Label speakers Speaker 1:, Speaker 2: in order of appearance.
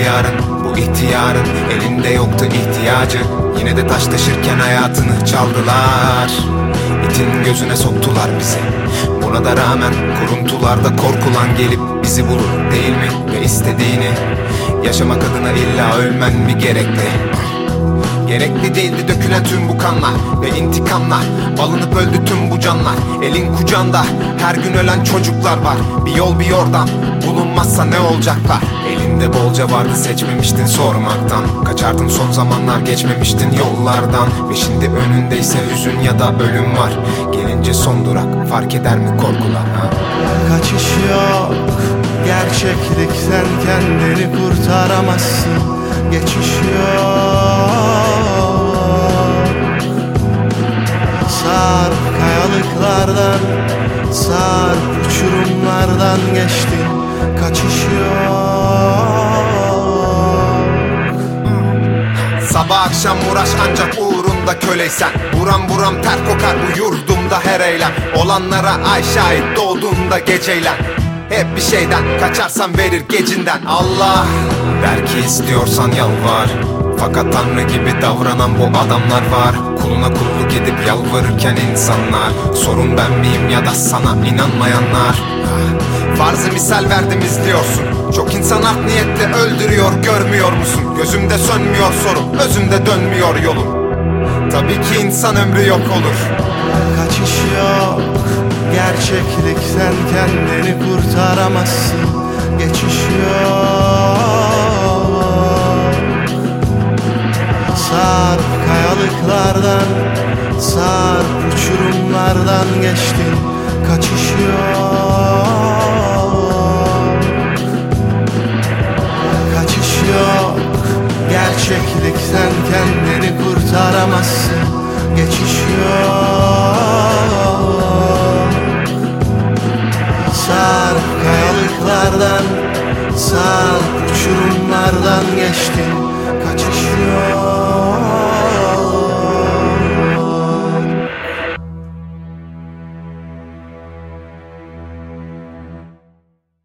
Speaker 1: yarın. Bu ihtiyarın elinde yoktu ihtiyacı. Yine de taş taşırken hayatını çaldılar. İtin gözüne soktular bizi. Buna da rağmen kuruntularda korkulan gelip bizi bulur değil mi? Ve istediğini yaşamak adına illa ölmen mi gerekli? Gerekli değildi dökülen tüm bu kanlar ve intikamlar. Alınıp öldü tüm bu canlar. Elin kucağında her gün ölen çocuklar var. Bir yol bir yordam bulunmazsa ne olacaklar? Elinde bolca vardı seçmemiştin sormaktan. Kaçardın son zamanlar geçmemiştin yollardan. Ve şimdi önündeyse hüzün ya da ölüm var. Gelince son durak fark eder mi korkular ha?
Speaker 2: Kaçış yok, gerçeklik, sen kendini kurtaramazsın. Geçiş yok. Sarp kayalıklardan, sarp uçurumlardan geçtin. Kaçış yok.
Speaker 1: Sabah akşam uğraş ancak uğrunda köleysen. Buram buram ter kokar bu yurdumda her eylem. Olanlara ay şahit doğduğunda geceylen. Hep bir şeyden kaçarsan verir gecinden. Allah der ki istiyorsan yalvar. Fakat Tanrı gibi davranan bu adamlar var. Kuluna kulluk edip yalvarırken insanlar. Sorun ben miyim ya da sana inanmayanlar? Farzı misal verdim izliyorsun. Çok insan art niyetle öldürüyor görmüyor musun? Gözümde sönmüyor sorun, özümde dönmüyor yolum. Tabii ki insan ömrü yok olur.
Speaker 2: Kaçış yok, gerçeklik, sen kendini kurtaramazsın. Geçiş yok. Sarp kayalıklardan, sarp uçurumlardan geçtin. Kaçış yok. Kaçış yok, gerçeklik, sen kendini kurtaramazsın. Geçiş yok. Sarp kayalıklardan, sarp